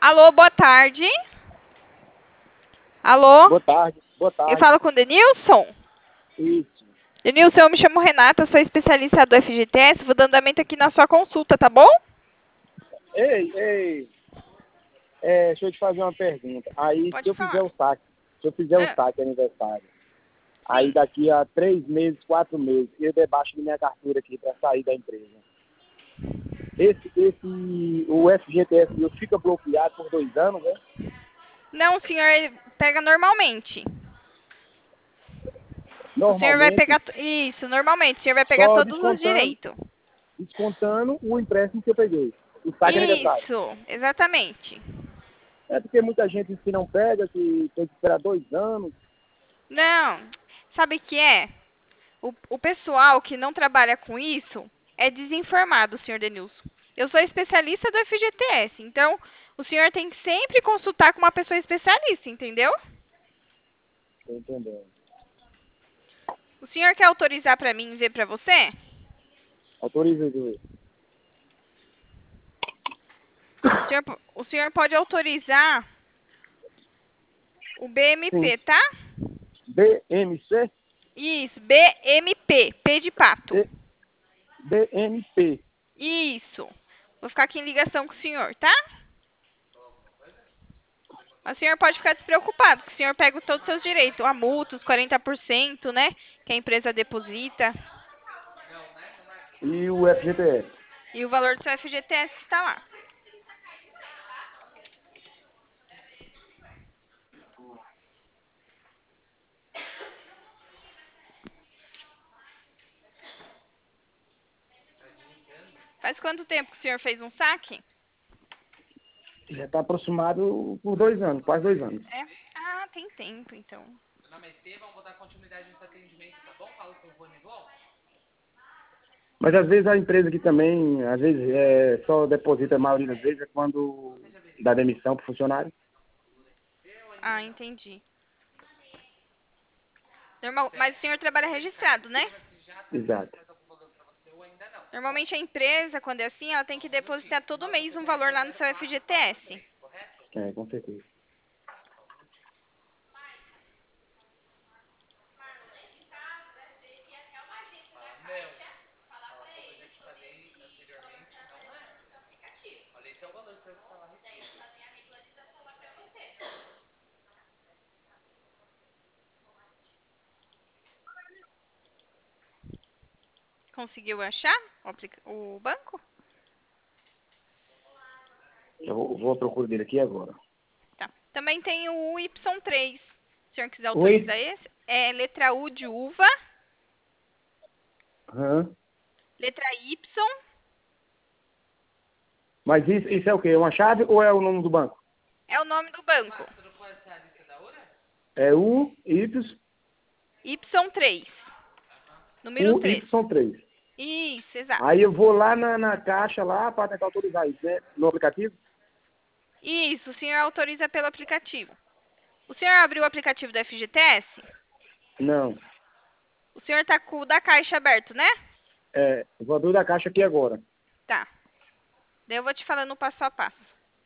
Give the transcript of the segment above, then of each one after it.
Alô, boa tarde. Alô? Boa tarde, boa Eu tarde. falo com o Denilson. Isso. Denilson, eu me chamo Renata, sou especialista do FGTS, vou dando andamento aqui na sua consulta, tá bom? Ei, deixa eu te fazer uma pergunta. Aí, se Pode eu fizer falar. o saque, Ah, aniversário, aí sim. daqui a 3 meses, 4 meses, eu debaixo da minha carteira aqui para sair da empresa. O FGTS meu fica bloqueado por 2 anos, né? Não, o senhor ele pega normalmente. O senhor vai Normalmente, pegar... Isso, normalmente. O senhor vai pegar só todos os direitos. descontando o empréstimo que eu peguei. O saque aniversário. Isso, exatamente. É porque muita gente que não pega, que tem que esperar 2 anos. Não, sabe o que é? O pessoal que não trabalha com isso é desinformado, senhor Denilson. Eu sou especialista do FGTS, então o senhor tem que sempre consultar com uma pessoa especialista, entendeu? Tô entendendo. O senhor quer autorizar para mim ver para você? Autoriza de O senhor pode autorizar o Sim. BMP, tá? BMC? Isso, BMP, P de pato. BMP. Isso. Vou ficar aqui em ligação com o senhor, tá? Mas o senhor pode ficar despreocupado, que o senhor pega todos os seus direitos. A multa, os 40%, né? Que a empresa deposita. E o FGTS. E o valor do seu FGTS está lá. Faz quanto tempo que o senhor fez um saque? Já está aproximado por 2 anos, quase 2 anos. É? Ah, tem tempo, então. Mas às vezes a empresa aqui também, às vezes só deposita, a maioria das vezes, é quando dá demissão para o funcionário. Ah, entendi. Normal, mas o senhor trabalha registrado, né? Exato. Normalmente a empresa, quando é assim, ela tem que depositar todo mês um valor lá no seu FGTS. É, com certeza. Conseguiu achar o banco? Eu vou à procura dele aqui agora. Tá. Também tem o Y3. Se o senhor quiser Oi? autorizar esse, é letra U de uva, Aham. letra Y. Mas isso é o quê? É uma chave ou é o nome do banco? É o nome do banco. É o Y, Y3. Número o 3. Y3. Isso, exato. Aí eu vou lá na caixa lá para tentar autorizar isso, né? No aplicativo? Isso, o senhor autoriza pelo aplicativo. O senhor abriu o aplicativo do FGTS? Não. O senhor tá com o da caixa aberto, né? Eu vou abrir o da caixa aqui agora. Tá. Daí eu vou te falando o passo a passo.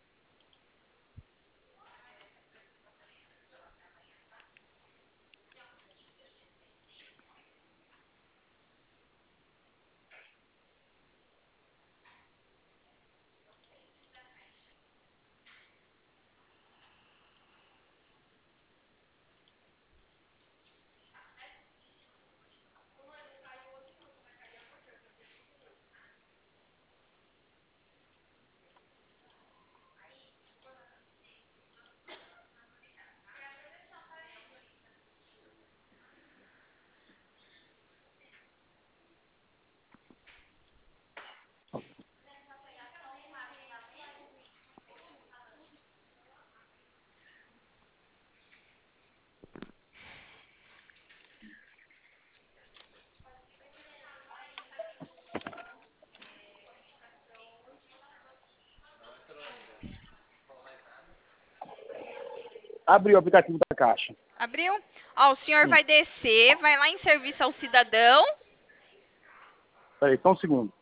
Abre o aplicativo da caixa. Abriu? Ó, o senhor Sim. vai descer, vai lá em serviço ao cidadão. Peraí, só um segundo.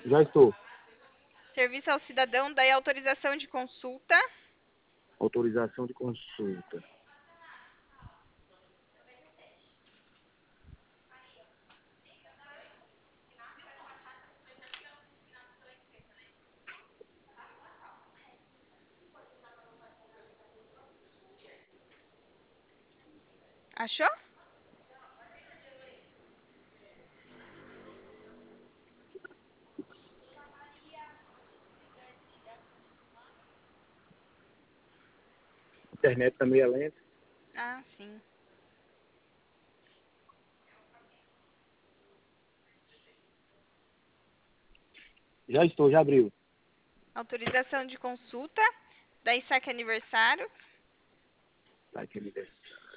Já estou. Serviço ao cidadão, daí autorização de consulta. Autorização de consulta. Achou? Internet também é lenta. Ah, sim. Já estou, já abriu. Autorização de consulta, daí saque aniversário. Tá aqui, me desce.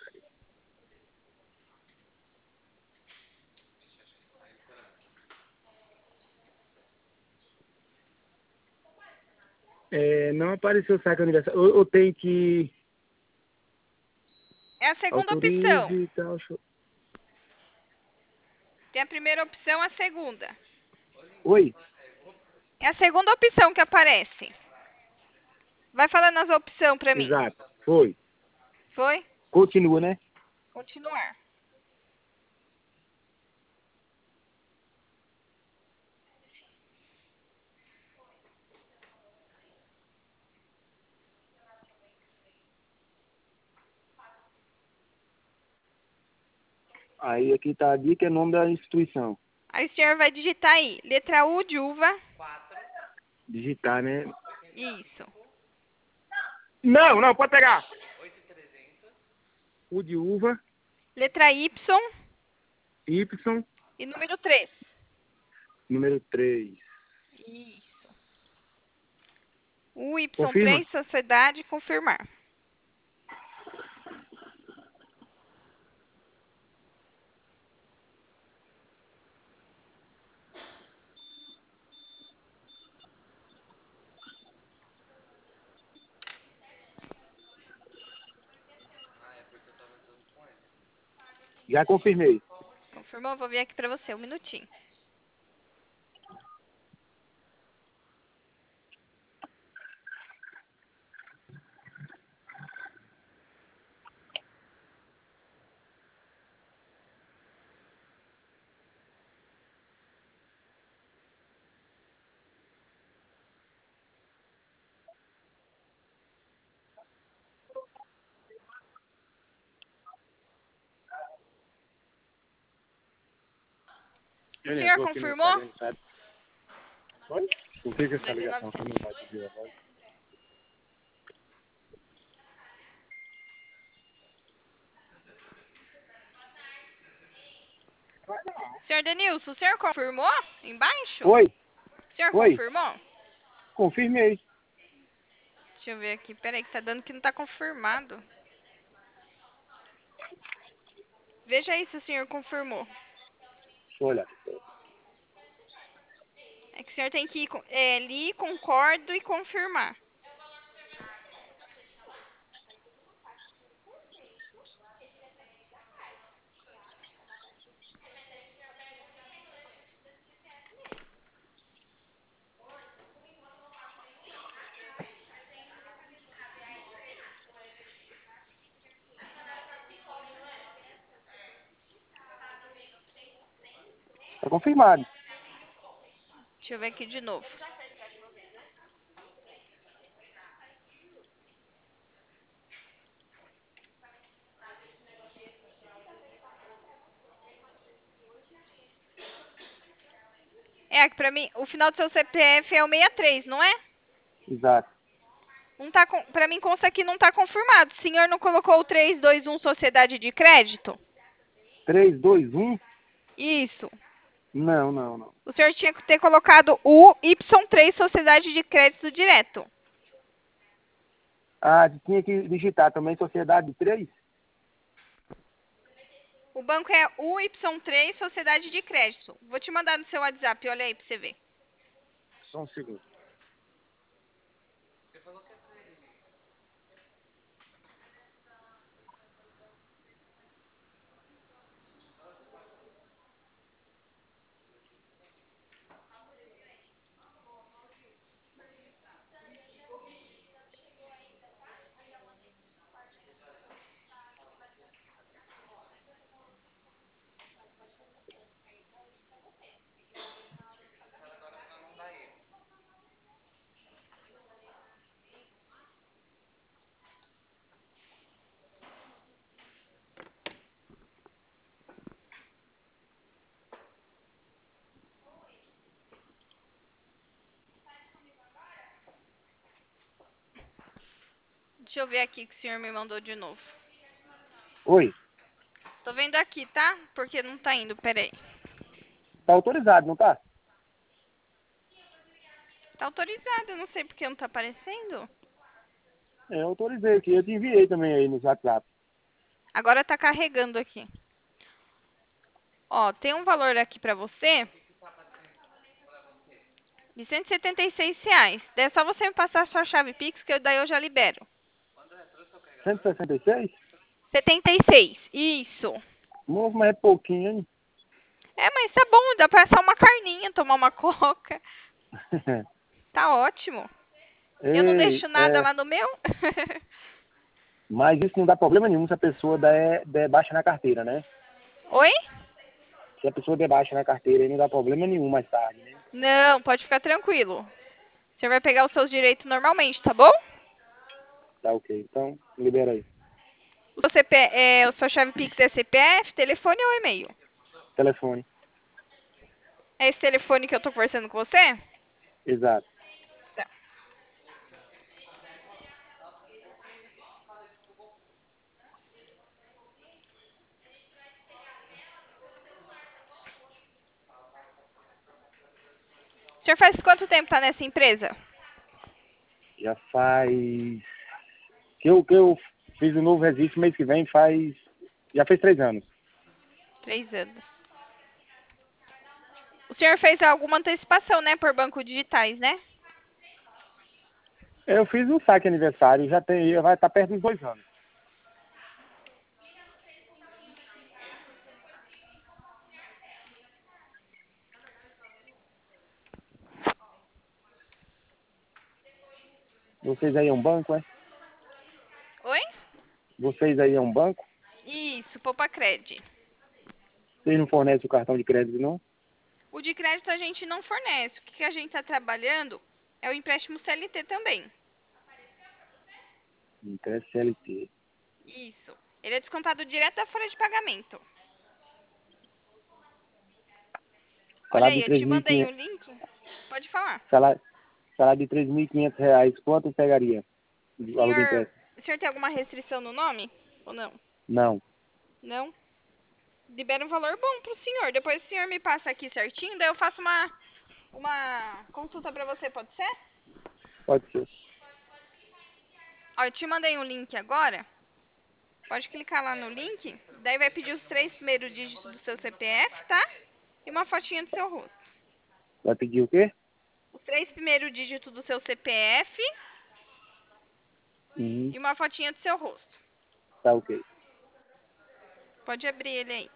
Não apareceu o saque aniversário. Eu tenho que É a segunda autorize opção. e tal. Tem a primeira opção, a segunda. Oi? É a segunda opção que aparece. Vai falando as opções pra mim. Exato. Foi. Foi? Continua, né? Continuar. Aí aqui tá a dica, é nome da instituição. Aí o senhor vai digitar aí, letra U de uva. Digitar, né? Isso. Não, pode pegar. U de uva, Letra Y Y, e número 3. número 3. Isso. U, Y, Confirma? 3, sociedade, confirmar. Já confirmei. Confirmou? Vou ver aqui pra você, um minutinho. O Eu senhor entrou aqui no confirmou? Instagram, sabe? Oi? Por que essa ligação aqui 1900. não vai pedir a voz? Senhor Denilson, o senhor confirmou? Embaixo? Oi? O senhor Oi? confirmou? Confirmei. Deixa eu ver aqui. Peraí, que tá dando que não tá confirmado. Veja aí se o senhor confirmou. Deixa eu olhar. É que o senhor tem que ir ali, concordo e confirmar. Tá confirmado. Deixa eu ver aqui de novo. É, que pra mim, o final do seu CPF é o 63, não é? Exato. Não tá pra mim consta que não tá confirmado. O senhor não colocou o 321 Sociedade de Crédito? 3, 2, 1? Isso. Não. O senhor tinha que ter colocado o Y3 Sociedade de Crédito Direto. Ah, tinha que digitar também Sociedade 3? O banco é UY3 Sociedade de Crédito. Vou te mandar no seu WhatsApp, olha aí pra você ver. Só um segundo. Deixa eu ver aqui que o senhor me mandou de novo. Oi, Tô vendo aqui, tá? Porque não tá indo, peraí. tá autorizado, não tá? Tá autorizado, eu não sei porque não tá aparecendo. Eu autorizei aqui, eu te enviei também aí no WhatsApp. Agora tá carregando aqui. Ó, tem um valor aqui pra você de R$ 176. Daí é só você me passar a sua chave Pix, que daí eu já libero. 166? 76, isso. Novo, mas é pouquinho, hein? É, mas tá bom, dá pra assar uma carninha, tomar uma coca. Tá ótimo. Eu não Ei, deixo nada lá no meu. mas isso não dá problema nenhum se a pessoa der baixa na carteira, né? Oi? Se a pessoa der baixa na carteira, aí não dá problema nenhum mais tarde, né? Não, pode ficar tranquilo. O senhor vai pegar os seus direitos normalmente, tá bom? Tá ok. Então, libera aí. O sua chave Pix é CPF, telefone ou e-mail? Telefone. É esse telefone que eu tô conversando com você? Exato. Tá. O senhor faz quanto tempo tá nessa empresa? Já faz. Que eu fiz o novo registro mês que vem faz. Já fez 3 anos. 3 anos. O senhor fez alguma antecipação, né, por banco digitais, né? Eu fiz um saque aniversário, já tem. Vai estar perto dos 2 anos. Vocês aí é um banco, é? Oi? Vocês aí é um banco? Isso, Poupa Cred. Vocês não fornecem o cartão de crédito, não? O de crédito a gente não fornece. O que a gente está trabalhando é o empréstimo CLT também. Interesse CLT. Isso. Ele é descontado direto da folha de pagamento. Olha Salário aí, de eu te mandei um 3.500. link. Pode falar. Salário, salário de R$ 3.500. Quanto pegaria? O O valor do senhor, empréstimo? o senhor tem alguma restrição no nome? Ou não? Não. Não? Libera um valor bom pro senhor. Depois o senhor me passa aqui certinho, daí eu faço uma consulta pra você, pode ser? Pode ser. Ó, eu te mandei um link agora. Pode clicar lá no link. Daí vai pedir os 3 primeiros dígitos do seu CPF, tá? E uma fotinha do seu rosto. Vai pedir o quê? Os 3 primeiros dígitos do seu CPF Uhum. e uma fotinha do seu rosto. Tá ok. Pode abrir ele aí.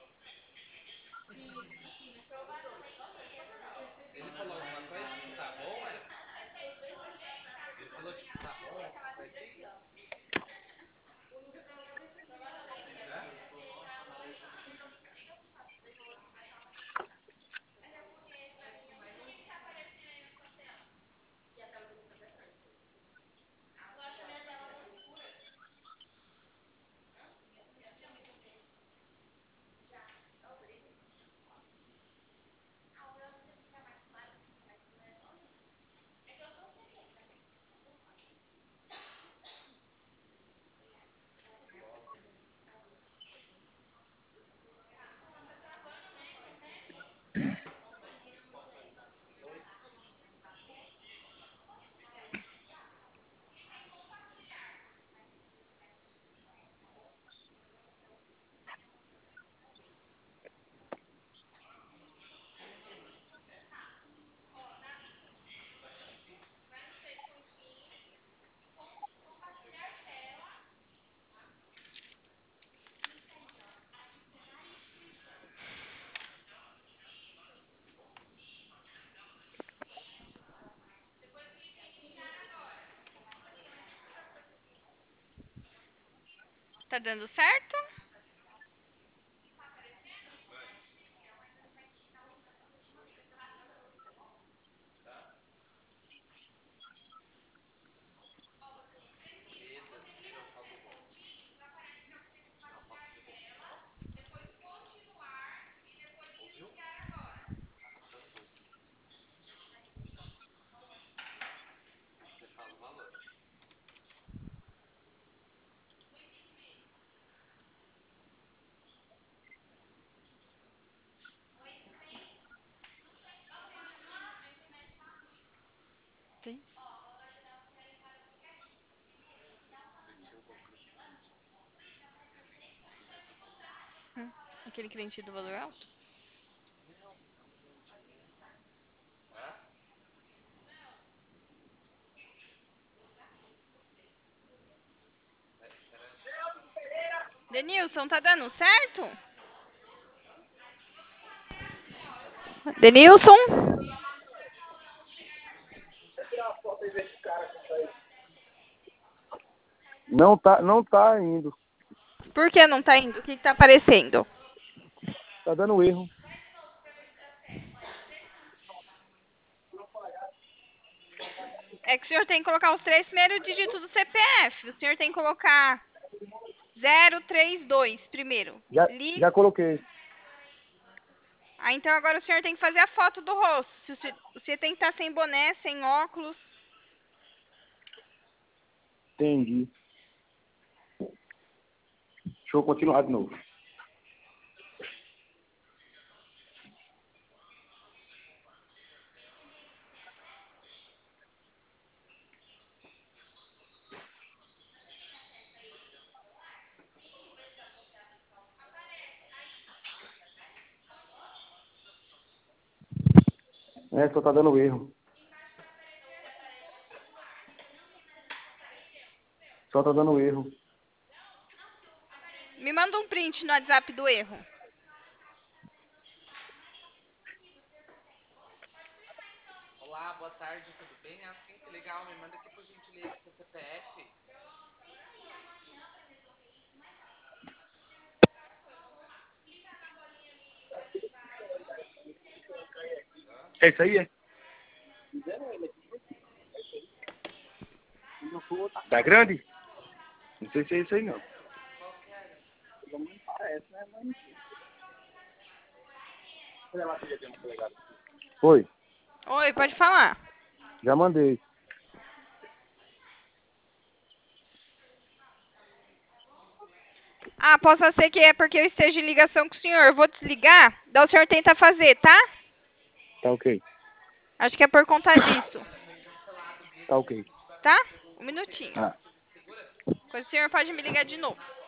Tá dando certo? Aquele cliente do valor alto? Denilson, tá dando certo? Denilson? Não tá indo. Por que não tá indo? O que tá aparecendo? Tá dando erro. É que o senhor tem que colocar os 3 primeiros dígitos do CPF. O senhor tem que colocar 032 primeiro. Já coloquei. Ah, então agora o senhor tem que fazer a foto do rosto. Você tem que estar sem boné, sem óculos. Entendi. Deixa eu continuar de novo. Só tá dando erro. Só tá dando erro. Me manda um print no WhatsApp do erro. Olá, boa tarde, tudo bem? Ah, sim, que legal. Me manda aqui por gentileza seu CPF. É isso aí, é? Tá grande? Não sei se é isso aí, não. Oi, Oi, pode falar. já mandei. Ah, possa ser que é porque eu esteja em ligação com o senhor. Eu vou desligar, daí o senhor tenta fazer, tá? Tá ok. Acho que é por conta disso, Tá ok. tá? Um minutinho. Ah. Depois o senhor pode me ligar de novo.